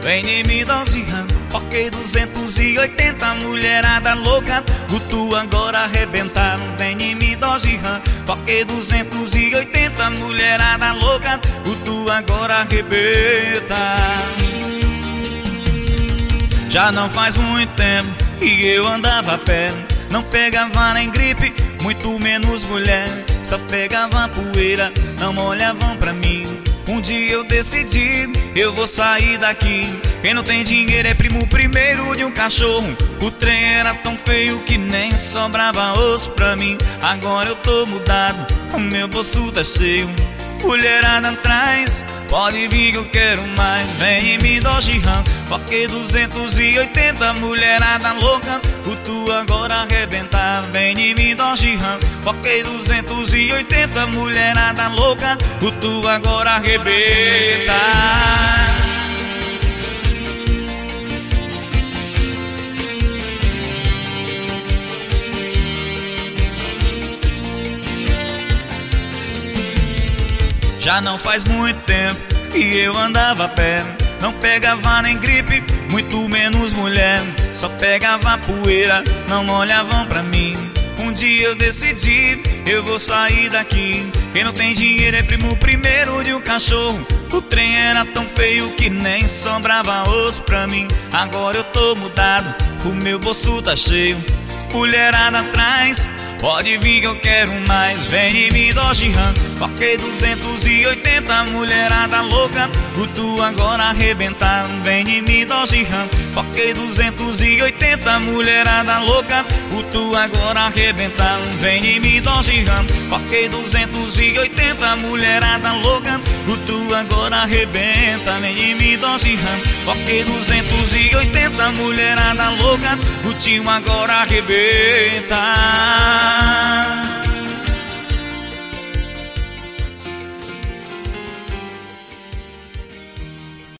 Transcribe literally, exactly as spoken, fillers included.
vem em mim dose RAM. Porque duzentos e oitenta mulherada louca, o tu agora arrebentaram, vem em mim dose RAM. Porque duzentos e oitenta mulherada louca, o tu agora arrebenta. Já não faz muito tempo que eu andava a pé, não pegava nem gripe, muito menos mulher. Só pegava poeira, não olhavam pra mim. Um dia eu decidi, eu vou sair daqui. Quem não tem dinheiro é primo primeiro de um cachorro. O trem era tão feio que nem sobrava osso pra mim. Agora eu tô mudado, o meu bolso tá cheio. Mulherada atrás, pode vir que eu quero mais. Vem em mim Dodge Ram, porque duzentos e oitenta mulherada louca, o tu agora arrebentar. Vem em mim Dodge Ram, porque duzentos e oitenta mulherada louca, o tu agora arrebenta. Já não faz muito tempo que eu andava a pé, não pegava nem gripe, muito menos mulher. Só pegava poeira, não olhavam pra mim. Um dia eu decidi, eu vou sair daqui. Quem não tem dinheiro é primo primeiro de um cachorro. O trem era tão feio que nem sobrava osso pra mim. Agora eu tô mudado, o meu bolso tá cheio. Mulherada atrás, pode vir que eu quero mais. Vem em mim Dodge Ram, porque duzentos e oitenta mulherada louca, o tu agora arrebentar. Vem em mim Dodge Ram, porque duzentos e oitenta mulherada louca, o tu agora arrebentar. Vem em mim Dodge Ram, porque duzentos e oitenta mulherada louca, o tu agora arrebenta. Vem em mim Dodge Ram, porque duzentos e oitenta mulherada louca, o tio agora arrebenta.